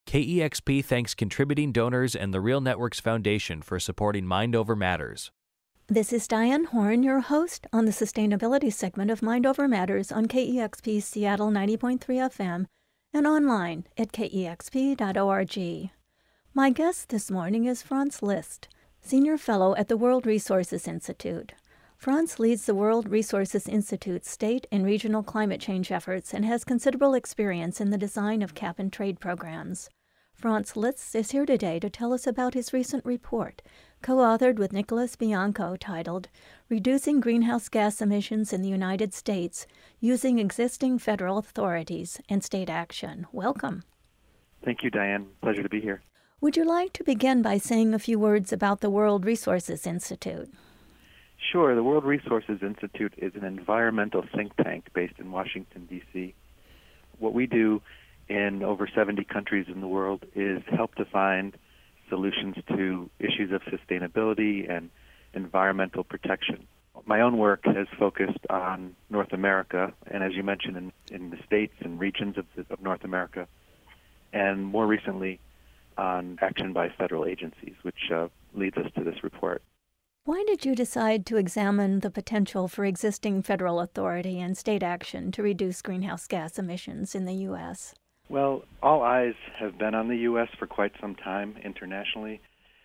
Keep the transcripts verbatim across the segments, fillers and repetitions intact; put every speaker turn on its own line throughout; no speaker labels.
K E X P thanks contributing donors and the Real Networks Foundation for supporting Mind Over Matters.
This is Diane Horn, your host on the sustainability segment of Mind Over Matters on K E X P Seattle ninety point three F M and online at K E X P dot org. My guest this morning is Franz Liszt, Senior Fellow at the World Resources Institute. Franz leads the World Resources Institute's state and regional climate change efforts and has considerable experience in the design of cap-and-trade programs. Franz Liszt is here today to tell us about his recent report, co-authored with Nicholas Bianco, titled Reducing Greenhouse Gas Emissions in the United States Using Existing Federal Authorities and State Action. Welcome.
Thank you, Diane. Pleasure to be here.
Would you like to begin by saying a few words about the World Resources Institute?
Sure. The World Resources Institute is an environmental think tank based in Washington, D C What we do in over seventy countries in the world is help to find solutions to issues of sustainability and environmental protection. My own work has focused on North America, and as you mentioned, in, in the states and regions of, the, of North America, and more recently on action by federal agencies, which uh, leads us to this report.
Why did you decide to examine the potential for existing federal authority and state action to reduce greenhouse gas emissions in the U S?
Well, all eyes have been on the U S for quite some time internationally,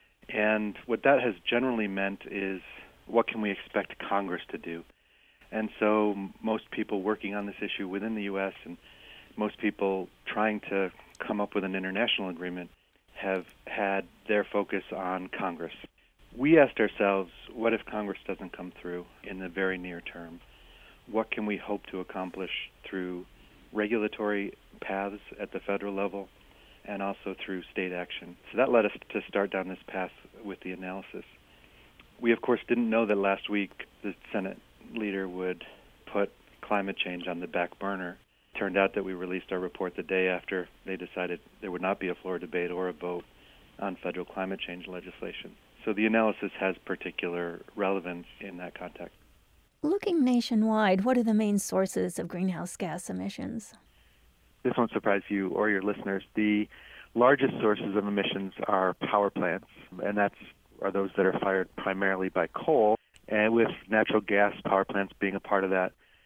and what that has generally meant is what can we expect Congress to do? And so most people working on this issue within the U S and most people trying to come up with an international agreement have had their focus on Congress. We asked ourselves, what if Congress doesn't come through in the very near term? What can we hope to accomplish through regulatory paths at the federal level and also through state action? So that led us to start down this path with the analysis. We, of course, didn't know that last week the Senate leader would put climate change on the back burner. It turned out that we released our report the day after they decided there would not be a floor debate or a vote on federal climate change legislation. So the analysis has particular relevance in that context.
Looking nationwide, what are the main sources of greenhouse gas emissions?
This won't surprise you or your listeners. The largest sources of emissions are power plants, and that's are those that are fired primarily by coal, and with natural gas power plants being a part of that.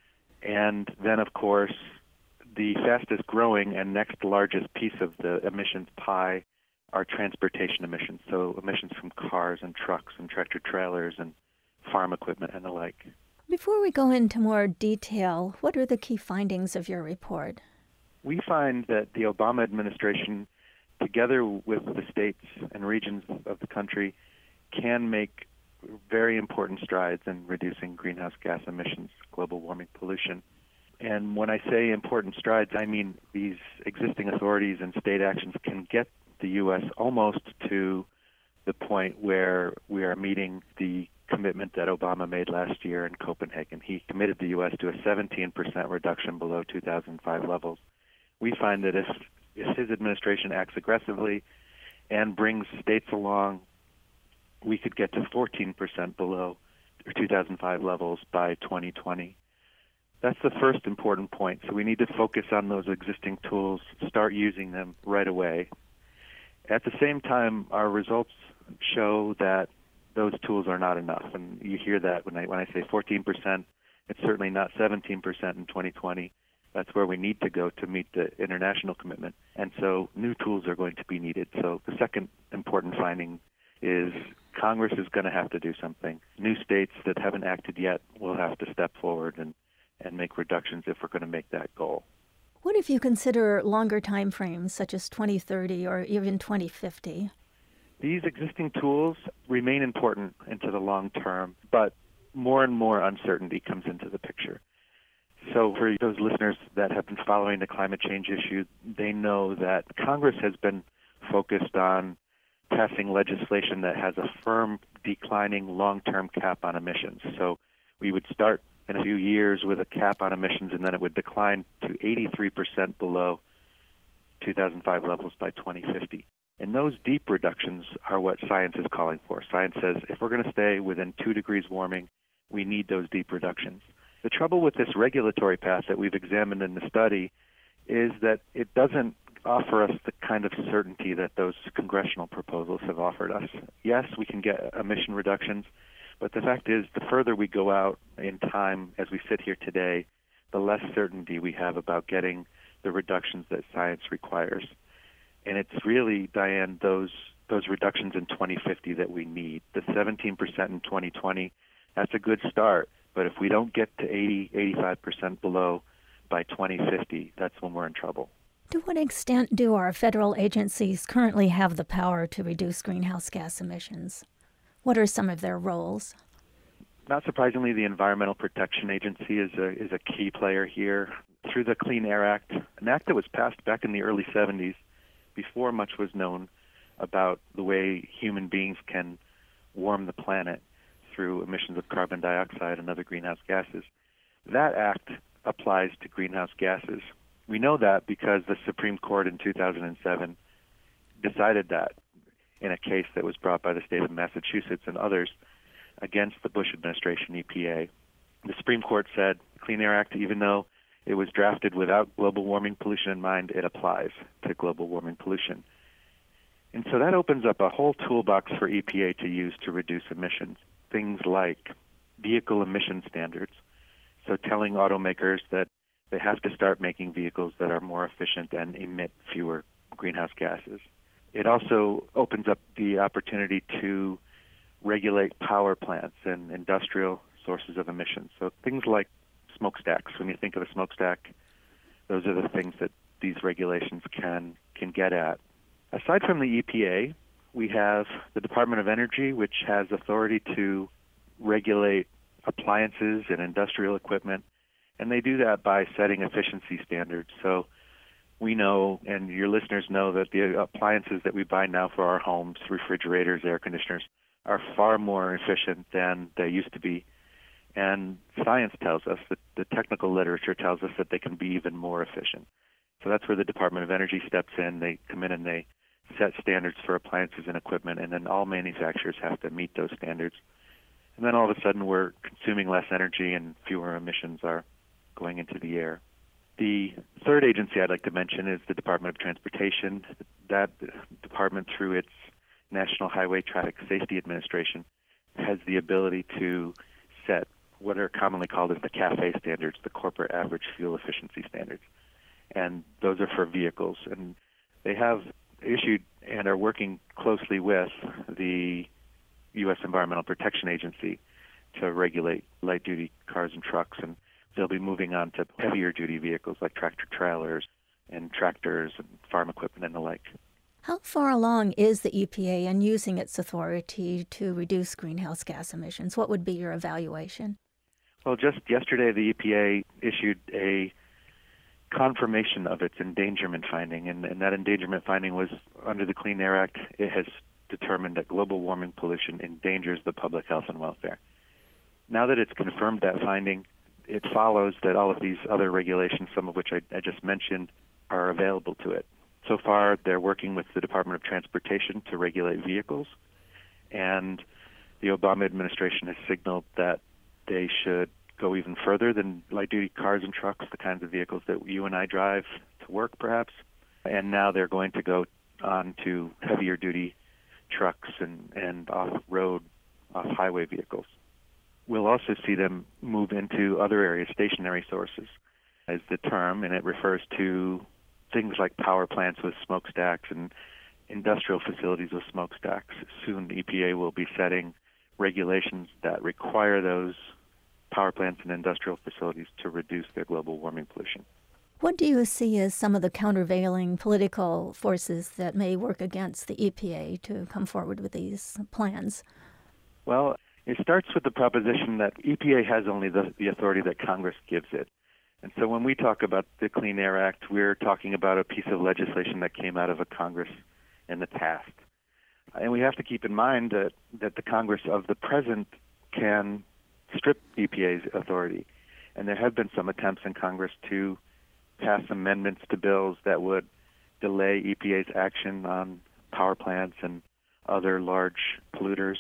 And then, of course, the fastest growing and next largest piece of the emissions pie are transportation emissions, so emissions from cars and trucks and tractor-trailers and farm equipment and the like.
Before we go into more detail, what are the key findings of your report?
We find that the Obama administration, together with the states and regions of the country, can make very important strides in reducing greenhouse gas emissions, global warming pollution. And when I say important strides, I mean these existing authorities and state actions can get the U S almost to the point where we are meeting the commitment that Obama made last year in Copenhagen. He committed the U S to a seventeen percent reduction below two thousand five levels. We find that if, if his administration acts aggressively and brings states along, we could get to fourteen percent below two thousand five levels by twenty twenty. That's the first important point. So we need to focus on those existing tools, start using them right away. At the same time, our results show that those tools are not enough. And you hear that when I when I say fourteen percent, it's certainly not seventeen percent in twenty twenty. That's where we need to go to meet the international commitment. And so new tools are going to be needed. So the second important finding is Congress is going to have to do something. New states that haven't acted yet will have to step forward and, and make reductions if we're going to make that goal.
What if you consider longer time frames, such as twenty thirty or even twenty fifty?
These existing tools remain important into the long term, but more and more uncertainty comes into the picture. So for those listeners that have been following the climate change issue, they know that Congress has been focused on passing legislation that has a firm declining long-term cap on emissions. So we would start in a few years with a cap on emissions, and then it would decline to eighty-three percent below two thousand five levels by twenty fifty. And those deep reductions are what science is calling for. Science says if we're going to stay within two degrees warming, we need those deep reductions. The trouble with this regulatory path that we've examined in the study is that it doesn't offer us the kind of certainty that those congressional proposals have offered us. Yes, we can get emission reductions, but the fact is, the further we go out in time as we sit here today, the less certainty we have about getting the reductions that science requires. And it's really, Diane, those those reductions in twenty fifty that we need. The seventeen percent in twenty twenty, that's a good start. But if we don't get to eighty, eighty-five percent below by twenty fifty, that's when we're in trouble.
To what extent do our federal agencies currently have the power to reduce greenhouse gas emissions? What are some of their roles?
Not surprisingly, the Environmental Protection Agency is a, is a key player here. Through the Clean Air Act, an act that was passed back in the early seventies, before much was known about the way human beings can warm the planet through emissions of carbon dioxide and other greenhouse gases. That act applies to greenhouse gases. We know that because the Supreme Court in two thousand seven decided that in a case that was brought by the state of Massachusetts and others against the Bush administration E P A. The Supreme Court said the Clean Air Act, even though it was drafted without global warming pollution in mind, it applies to global warming pollution. And so that opens up a whole toolbox for E P A to use to reduce emissions. Things like vehicle emission standards, so telling automakers that they have to start making vehicles that are more efficient and emit fewer greenhouse gases. It also opens up the opportunity to regulate power plants and industrial sources of emissions. So things like smokestacks. When you think of a smokestack, those are the things that these regulations can can get at. Aside from the E P A, we have the Department of Energy, which has authority to regulate appliances and industrial equipment, and they do that by setting efficiency standards. So we know, and your listeners know, that the appliances that we buy now for our homes, refrigerators, air conditioners, are far more efficient than they used to be. And science tells us, that the technical literature tells us that they can be even more efficient. So that's where the Department of Energy steps in. They come in and they set standards for appliances and equipment, and then all manufacturers have to meet those standards. And then all of a sudden we're consuming less energy and fewer emissions are going into the air. The third agency I'd like to mention is the Department of Transportation. That department, through its National Highway Traffic Safety Administration, has the ability to set what are commonly called as the CAFE standards, the Corporate Average Fuel Efficiency Standards. And those are for vehicles. And they have issued and are working closely with the U S Environmental Protection Agency to regulate light-duty cars and trucks, and they'll be moving on to heavier-duty vehicles like tractor-trailers and tractors and farm equipment and the like.
How far along is the E P A in using its authority to reduce greenhouse gas emissions? What would be your evaluation?
Well, just yesterday the E P A issued a confirmation of its endangerment finding, and, and that endangerment finding was under the Clean Air Act. It has determined that global warming pollution endangers the public health and welfare. Now that it's confirmed that finding, it follows that all of these other regulations, some of which I, I just mentioned, are available to it. So far, they're working with the Department of Transportation to regulate vehicles, and the Obama administration has signaled that they should go even further than light-duty cars and trucks, the kinds of vehicles that you and I drive to work, perhaps. And now they're going to go on to heavier-duty trucks and, and off-road, off-highway vehicles. We'll also see them move into other areas. Stationary sources is the term, and it refers to things like power plants with smokestacks and industrial facilities with smokestacks. Soon the E P A will be setting regulations that require those power plants and industrial facilities to reduce their global warming pollution.
What do you see as some of the countervailing political forces that may work against the E P A to come forward with these plans?
Well, it starts with the proposition that E P A has only the, the authority that Congress gives it. And so when we talk about the Clean Air Act, we're talking about a piece of legislation that came out of a Congress in the past. And we have to keep in mind that, that the Congress of the present can strip E P A's authority. And there have been some attempts in Congress to pass amendments to bills that would delay E P A's action on power plants and other large polluters.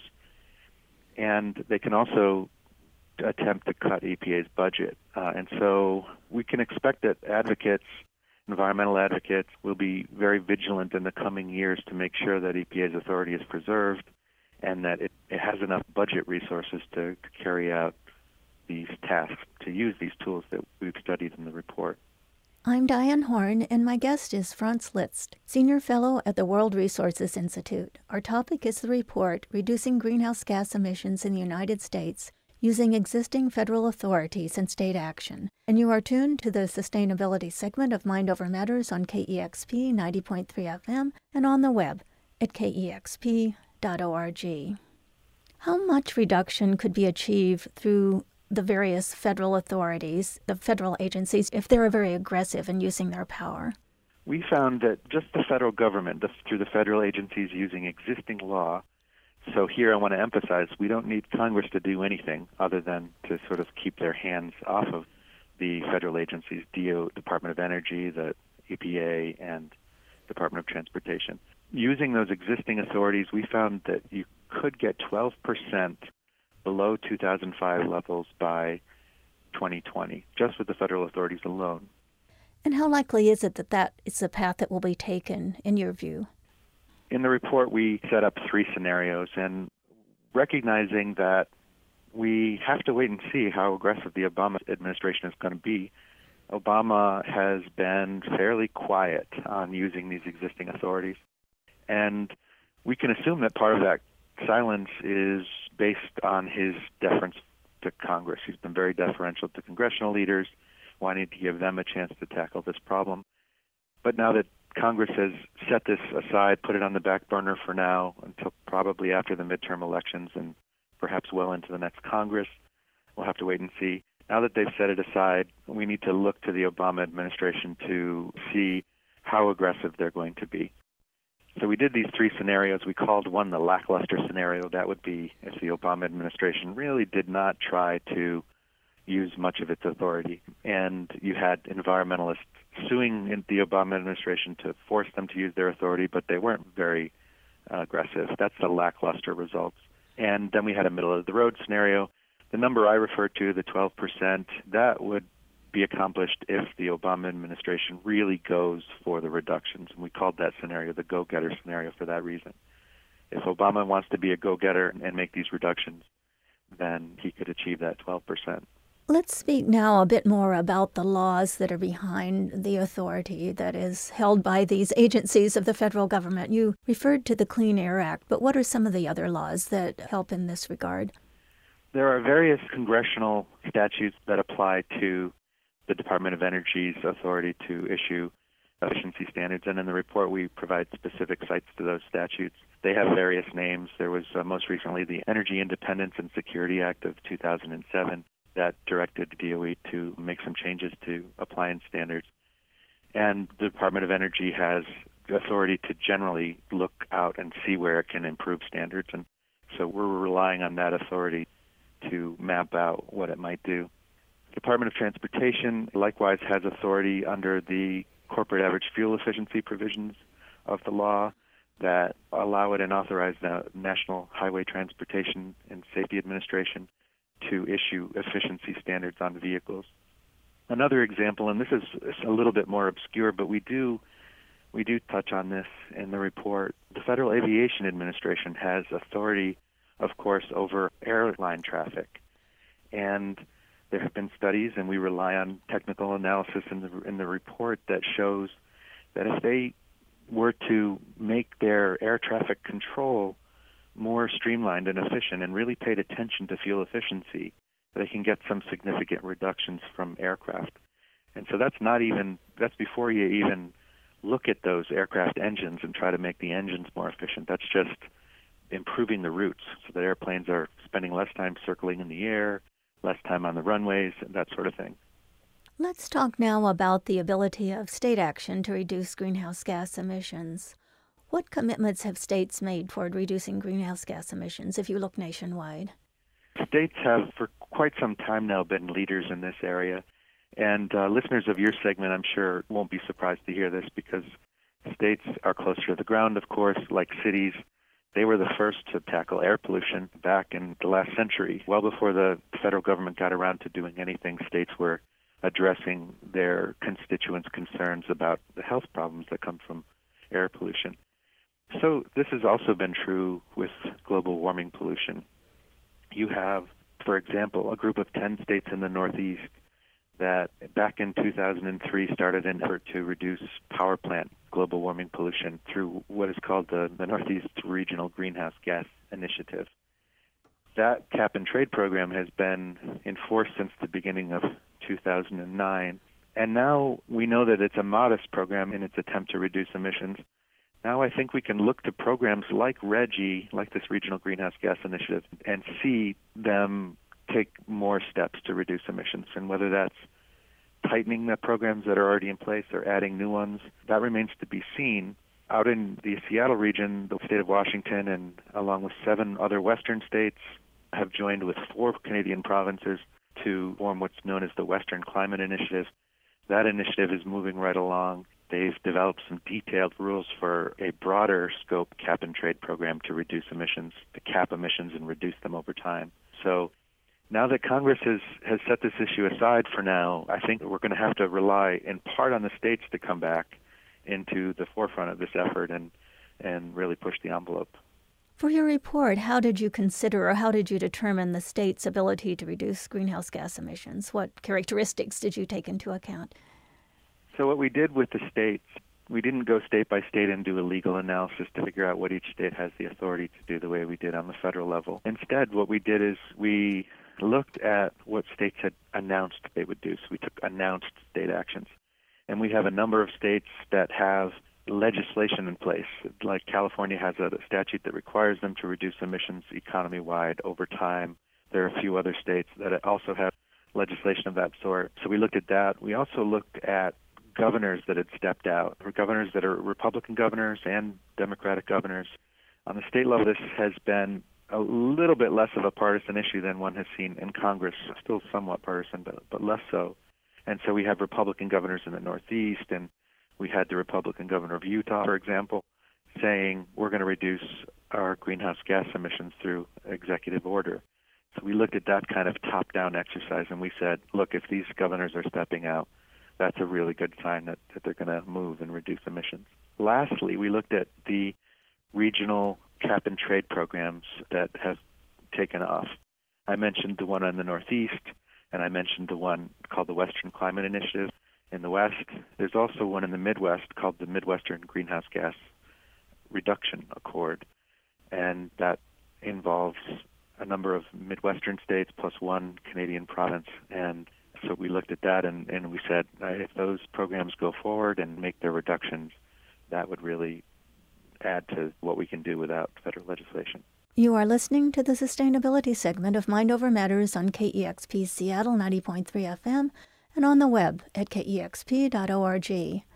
And they can also attempt to cut E P A's budget. Uh, and so we can expect that advocates environmental advocates will be very vigilant in the coming years to make sure that E P A's authority is preserved and that it, it has enough budget resources to carry out these tasks, to use these tools that we've studied in the report.
I'm Diane Horn, and my guest is Franz Liszt, Senior Fellow at the World Resources Institute. Our topic is the report, Reducing Greenhouse Gas Emissions in the United States, Using Existing Federal Authorities and State Action. And you are tuned to the Sustainability segment of Mind Over Matters on K E X P ninety point three F M and on the web at K E X P dot org. How much reduction could be achieved through the various federal authorities, the federal agencies, if they're very aggressive in using their power?
We found that just the federal government, the, through the federal agencies using existing law, so here I want to emphasize we don't need Congress to do anything other than to sort of keep their hands off of the federal agencies, D O, Department of Energy, the E P A, and Department of Transportation. Using those existing authorities, we found that you could get twelve percent below two thousand five levels by twenty twenty, just with the federal authorities alone.
And how likely is it that that is the path that will be taken, in your view?
In the report, we set up three scenarios, and recognizing that we have to wait and see how aggressive the Obama administration is going to be, Obama has been fairly quiet on using these existing authorities. And we can assume that part of that silence is based on his deference to Congress. He's been very deferential to congressional leaders, wanting to give them a chance to tackle this problem. But now that Congress has set this aside, put it on the back burner for now until probably after the midterm elections and perhaps well into the next Congress, we'll have to wait and see. Now that they've set it aside, we need to look to the Obama administration to see how aggressive they're going to be. So we did these three scenarios. We called one the lackluster scenario. That would be if the Obama administration really did not try to use much of its authority. And you had environmentalists suing the Obama administration to force them to use their authority, but they weren't very uh, aggressive. That's the lackluster results. And then we had a middle-of-the-road scenario. The number I referred to, the twelve percent, that would be accomplished if the Obama administration really goes for the reductions. And we called that scenario the go-getter scenario for that reason. If Obama wants to be a go-getter and make these reductions, then he could achieve that twelve percent.
Let's speak now a bit more about the laws that are behind the authority that is held by these agencies of the federal government. You referred to the Clean Air Act, but what are some of the other laws that help in this regard?
There are various congressional statutes that apply to the Department of Energy's authority to issue efficiency standards, and in the report we provide specific cites to those statutes. They have various names. There was uh, most recently the Energy Independence and Security Act of two thousand seven that directed D O E to make some changes to appliance standards. And the Department of Energy has authority to generally look out and see where it can improve standards, and so we're relying on that authority to map out what it might do. Department of Transportation likewise has authority under the corporate average fuel efficiency provisions of the law that allow it and authorize the National Highway Transportation and Safety Administration to issue efficiency standards on vehicles. Another example, and this is a little bit more obscure, but we do we do touch on this in the report. The Federal Aviation Administration has authority, of course, over airline traffic. And there have been studies, and we rely on technical analysis in the, in the report that shows that if they were to make their air traffic control more streamlined and efficient and really paid attention to fuel efficiency, they can get some significant reductions from aircraft. And so that's not even, that's before you even look at those aircraft engines and try to make the engines more efficient. That's just improving the routes so that airplanes are spending less time circling in the air, less time on the runways, and that sort of thing.
Let's talk now about the ability of state action to reduce greenhouse gas emissions. What commitments have states made toward reducing greenhouse gas emissions if you look nationwide?
States have for quite some time now been leaders in this area, and uh, listeners of your segment, I'm sure, won't be surprised to hear this because states are closer to the ground, of course, like cities. They were the first to tackle air pollution back in the last century. Well before the federal government got around to doing anything, states were addressing their constituents' concerns about the health problems that come from air pollution. So this has also been true with global warming pollution. You have, for example, a group of ten states in the Northeast that back in two thousand three started an effort to reduce power plant global warming pollution through what is called the, the Northeast Regional Greenhouse Gas Initiative. That cap and trade program has been in force since the beginning of two thousand nine, and now we know that it's a modest program in its attempt to reduce emissions. Now I think we can look to programs like RGGI, like this Regional Greenhouse Gas Initiative, and see them take more steps to reduce emissions. And whether that's tightening the programs that are already in place or adding new ones, that remains to be seen. Out in the Seattle region, the state of Washington, and along with seven other western states, have joined with four Canadian provinces to form what's known as the Western Climate Initiative. That initiative is moving right along. They've developed some detailed rules for a broader scope cap and trade program to reduce emissions, to cap emissions and reduce them over time. So now that Congress has, has set this issue aside for now, I think we're going to have to rely in part on the states to come back into the forefront of this effort and, and really push the envelope.
For your report, how did you consider or how did you determine the state's ability to reduce greenhouse gas emissions? What characteristics did you take into account?
So what we did with the states, we didn't go state by state and do a legal analysis to figure out what each state has the authority to do the way we did on the federal level. Instead, what we did is we looked at what states had announced they would do. So we took announced state actions. And we have a number of states that have legislation in place. Like California has a statute that requires them to reduce emissions economy-wide over time. There are a few other states that also have legislation of that sort. So we looked at that. We also looked at governors that had stepped out, or governors that are Republican governors and Democratic governors. On the state level, this has been a little bit less of a partisan issue than one has seen in Congress, still somewhat partisan, but, but less so. And so we have Republican governors in the Northeast, and we had the Republican governor of Utah, for example, saying we're going to reduce our greenhouse gas emissions through executive order. So we looked at that kind of top-down exercise, and we said, look, if these governors are stepping out, that's a really good sign that, that they're going to move and reduce emissions. Lastly, we looked at the regional cap and trade programs that have taken off. I mentioned the one in the Northeast, and I mentioned the one called the Western Climate Initiative in the West. There's also one in the Midwest called the Midwestern Greenhouse Gas Reduction Accord, and that involves a number of Midwestern states plus one Canadian province. And so we looked at that and, and we said, right, if those programs go forward and make their reductions, that would really add to what we can do without federal legislation.
You are listening to the Sustainability segment of Mind Over Matters on K E X P Seattle ninety point three F M and on the web at K E X P dot org.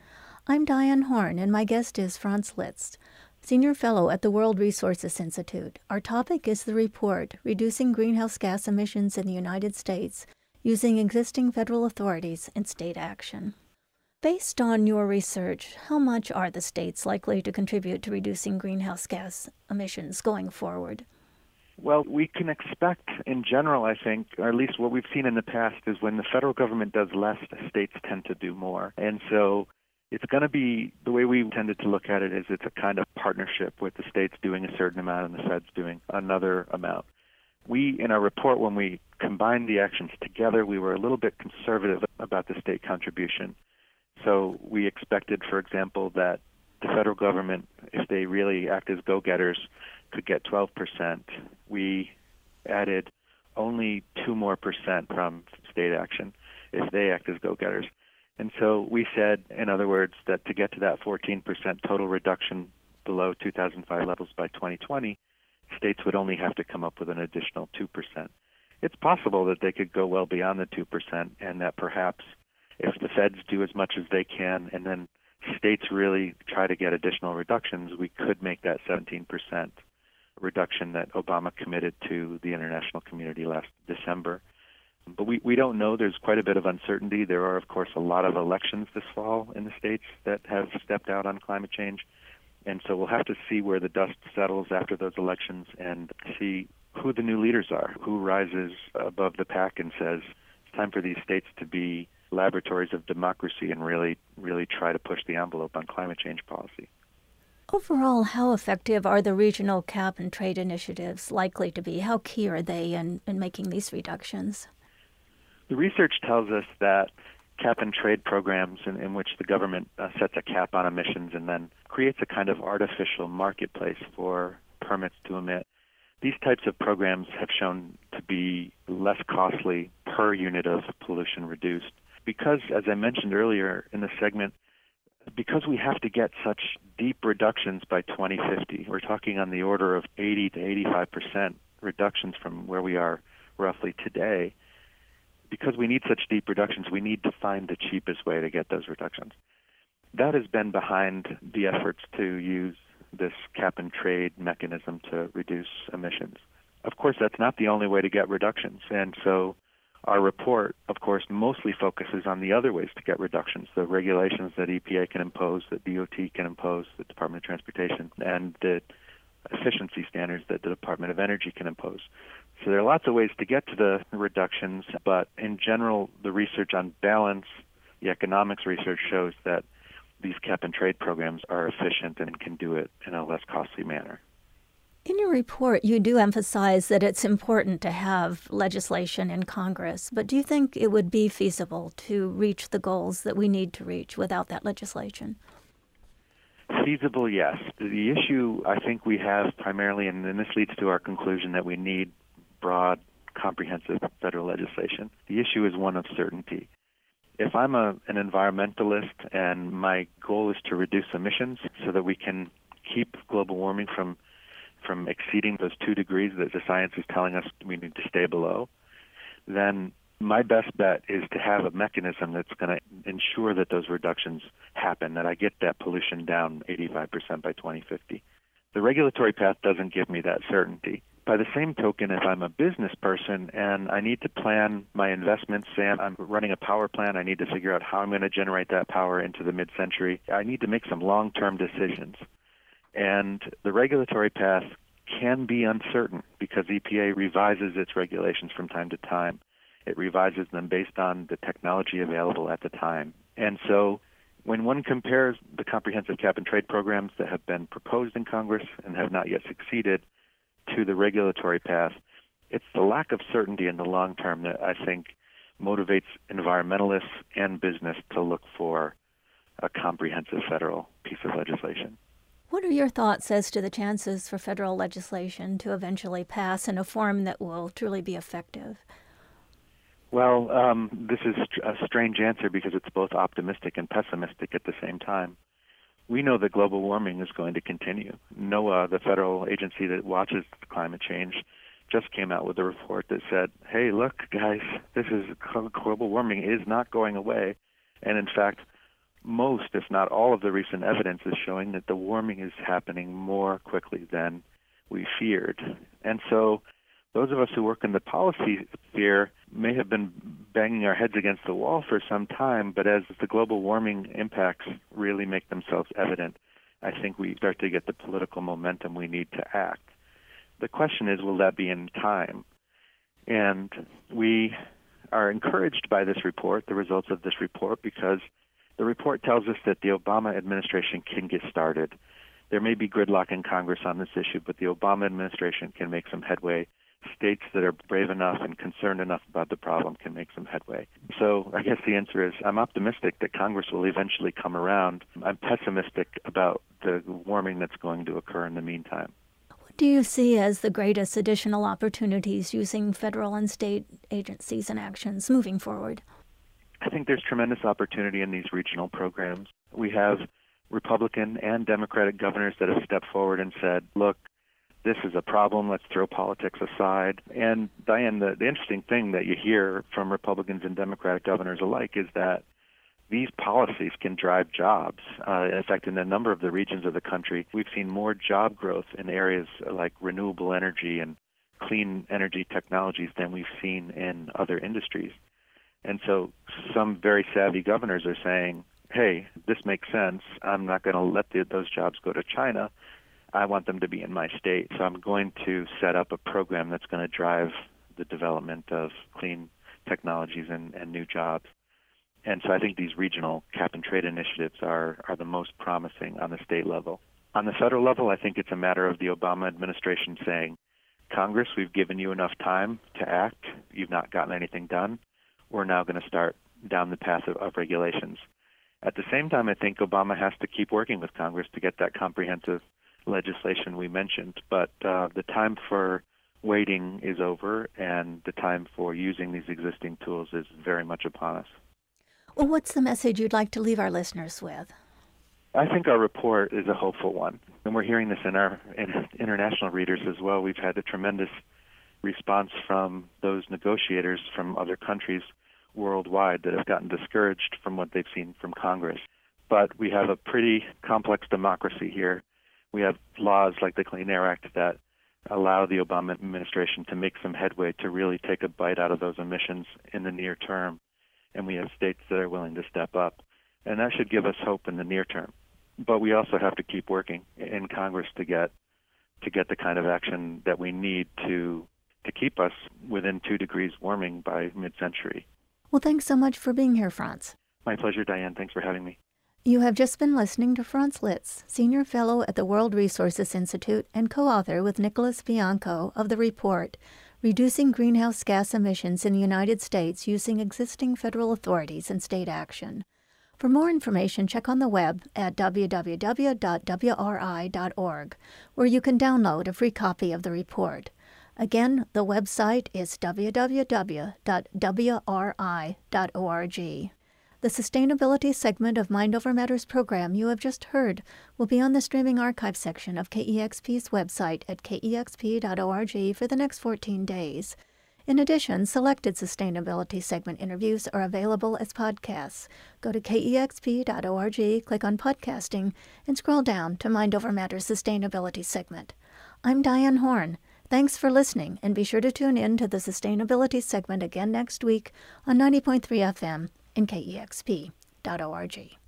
I'm Diane Horn, and my guest is Franz Liszt, Senior Fellow at the World Resources Institute. Our topic is the report, Reducing Greenhouse Gas Emissions in the United States, Using Existing Federal Authorities and State Action. Based on your research, how much are the states likely to contribute to reducing greenhouse gas emissions going forward?
Well, we can expect in general, I think, or at least what we've seen in the past, is when the federal government does less, the states tend to do more. And so it's going to be, the way we tended to look at it is it's a kind of partnership with the states doing a certain amount and the feds doing another amount. We, in our report, when we combined the actions together, we were a little bit conservative about the state contribution. So we expected, for example, that the federal government, if they really act as go-getters, could get twelve percent. We added only two more percent from state action if they act as go-getters. And so we said, in other words, that to get to that fourteen percent total reduction below two thousand five levels by twenty twenty, states would only have to come up with an additional two percent. It's possible that they could go well beyond the two percent, and that perhaps if the feds do as much as they can and then states really try to get additional reductions, we could make that seventeen percent reduction that Obama committed to the international community last December. But we, we don't know. There's quite a bit of uncertainty. There are, of course, a lot of elections this fall in the states that have stepped out on climate change. And so we'll have to see where the dust settles after those elections and see who the new leaders are, who rises above the pack and says, it's time for these states to be laboratories of democracy and really, really try to push the envelope on climate change policy.
Overall, how effective are the regional cap and trade initiatives likely to be? How key are they in, in making these reductions?
The research tells us that cap and trade programs in, in which the government uh, sets a cap on emissions and then creates a kind of artificial marketplace for permits to emit, these types of programs have shown to be less costly per unit of pollution reduced. Because, as I mentioned earlier in the segment, because we have to get such deep reductions by twenty fifty, we're talking on the order of eighty to eighty-five percent reductions from where we are roughly today. Because we need such deep reductions, we need to find the cheapest way to get those reductions. That has been behind the efforts to use this cap and trade mechanism to reduce emissions. Of course, that's not the only way to get reductions, and so our report, of course, mostly focuses on the other ways to get reductions, the regulations that E P A can impose, that D O T can impose, the Department of Transportation, and the efficiency standards that the Department of Energy can impose. So there are lots of ways to get to the reductions, but in general, the research on balance, the economics research shows that these cap and trade programs are efficient and can do it in a less costly manner.
In your report, you do emphasize that it's important to have legislation in Congress, but do you think it would be feasible to reach the goals that we need to reach without that legislation?
Feasible, yes. The issue I think we have primarily, and this leads to our conclusion that we need broad, comprehensive federal legislation. The issue is one of certainty. If I'm a, an environmentalist and my goal is to reduce emissions so that we can keep global warming from from exceeding those two degrees that the science is telling us we need to stay below, then my best bet is to have a mechanism that's going to ensure that those reductions happen, that I get that pollution down eighty-five percent by twenty fifty. The regulatory path doesn't give me that certainty. By the same token, if I'm a business person and I need to plan my investments, say I'm running a power plant, I need to figure out how I'm going to generate that power into the mid-century, I need to make some long-term decisions. And the regulatory path can be uncertain because E P A revises its regulations from time to time. It revises them based on the technology available at the time. And so when one compares the comprehensive cap and trade programs that have been proposed in Congress and have not yet succeeded to the regulatory path, it's the lack of certainty in the long term that I think motivates environmentalists and business to look for a comprehensive federal piece of legislation.
What are your thoughts as to the chances for federal legislation to eventually pass in a form that will truly be effective?
Well, um, this is a strange answer because it's both optimistic and pessimistic at the same time. We know that global warming is going to continue. NOAA, the federal agency that watches climate change, just came out with a report that said, hey, look, guys, this is global warming is not going away. And in fact, most, if not all, of the recent evidence is showing that the warming is happening more quickly than we feared. And so those of us who work in the policy sphere may have been banging our heads against the wall for some time, but as the global warming impacts really make themselves evident, I think we start to get the political momentum we need to act. The question is, will that be in time? And we are encouraged by this report, the results of this report, because the report tells us that the Obama administration can get started. There may be gridlock in Congress on this issue, but the Obama administration can make some headway. States that are brave enough and concerned enough about the problem can make some headway. So I guess the answer is I'm optimistic that Congress will eventually come around. I'm pessimistic about the warming that's going to occur in the meantime.
What do you see as the greatest additional opportunities using federal and state agencies and actions moving forward?
I think there's tremendous opportunity in these regional programs. We have Republican and Democratic governors that have stepped forward and said, look, this is a problem, let's throw politics aside. And Diane, the, the interesting thing that you hear from Republicans and Democratic governors alike is that these policies can drive jobs. Uh, in fact, in a number of the regions of the country, we've seen more job growth in areas like renewable energy and clean energy technologies than we've seen in other industries. And so some very savvy governors are saying, hey, this makes sense. I'm not going to let the, those jobs go to China. I want them to be in my state. So I'm going to set up a program that's going to drive the development of clean technologies and, and new jobs. And so I think these regional cap-and-trade initiatives are, are the most promising on the state level. On the federal level, I think it's a matter of the Obama administration saying, Congress, we've given you enough time to act. You've not gotten anything done. We're now going to start down the path of, of regulations. At the same time, I think Obama has to keep working with Congress to get that comprehensive legislation we mentioned. But uh, the time for waiting is over, and the time for using these existing tools is very much upon us.
Well, what's the message you'd like to leave our listeners with?
I think our report is a hopeful one, and we're hearing this in our in international readers as well. We've had a tremendous response from those negotiators from other countries worldwide that have gotten discouraged from what they've seen from Congress. But we have a pretty complex democracy here. We have laws like the Clean Air Act that allow the Obama administration to make some headway to really take a bite out of those emissions in the near term. And we have states that are willing to step up. And that should give us hope in the near term. But we also have to keep working in Congress to get to get the kind of action that we need to to keep us within two degrees warming by mid-century.
Well, thanks so much for being here, Franz.
My pleasure, Diane. Thanks for having me.
You have just been listening to Franz Litz, Senior Fellow at the World Resources Institute and co-author with Nicholas Bianco of the report, Reducing Greenhouse Gas Emissions in the United States Using Existing Federal Authorities and State Action. For more information, check on the web at w w w dot w r i dot org, where you can download a free copy of the report. Again, the website is w w w dot w r i dot org. The sustainability segment of Mind Over Matters program you have just heard will be on the streaming archive section of K E X P's website at k e x p dot org for the next fourteen days. In addition, selected sustainability segment interviews are available as podcasts. Go to k e x p dot org, click on podcasting, and scroll down to Mind Over Matters sustainability segment. I'm Diane Horn. Thanks for listening, and be sure to tune in to the sustainability segment again next week on ninety point three F M and k e x p dot org.